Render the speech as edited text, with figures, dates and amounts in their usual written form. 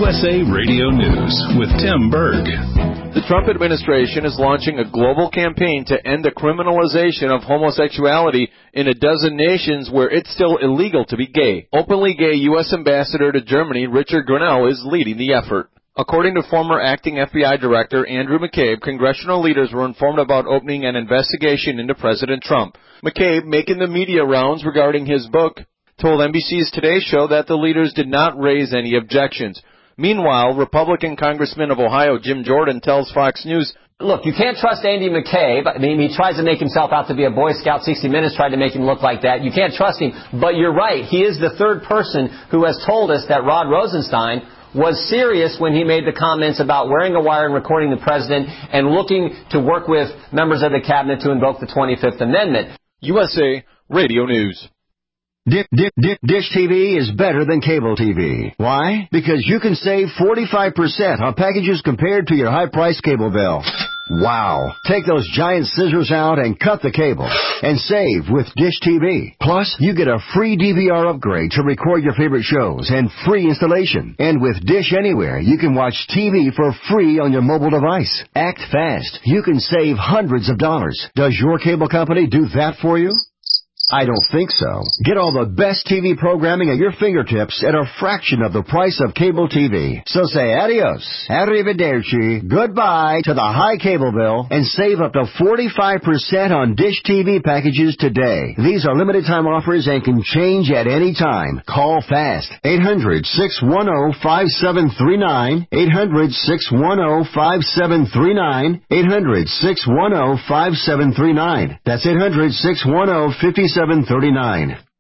USA Radio News with Tim Berg. The Trump administration is launching a global campaign to end the criminalization of homosexuality in a dozen nations where it's still illegal to be gay. Openly gay U.S. Ambassador to Germany, Richard Grenell, is leading the effort. According to former acting FBI Director Andrew McCabe, congressional leaders were informed about opening an investigation into President Trump. McCabe, making the media rounds regarding his book, told NBC's Today Show that the leaders did not raise any objections. Meanwhile, Republican Congressman of Ohio Jim Jordan tells Fox News, "Look, you can't trust Andy McCabe. I mean, he tries to make himself out to be a Boy Scout. 60 Minutes tried to make him look like that. You can't trust him. But you're right. He is the third person who has told us that Rod Rosenstein was serious when he made the comments about wearing a wire and recording the president and looking to work with members of the cabinet to invoke the 25th Amendment." USA Radio News. Dish TV is better than cable TV. Why? Because you can save 45% on packages compared to your high-priced cable bill. Wow. Take those giant scissors out and cut the cable and save with Dish TV. Plus, you get a free DVR upgrade to record your favorite shows and free installation. And with Dish Anywhere, you can watch TV for free on your mobile device. Act fast. You can save hundreds of dollars. Does your cable company do that for you? I don't think so. Get all the best TV programming at your fingertips at a fraction of the price of cable TV. So say adios, arrivederci, goodbye to the high cable bill and save up to 45% on Dish TV packages today. These are limited time offers and can change at any time. Call fast. 800-610-5739. 800-610-5739. 800-610-5739. That's 800-610-5739.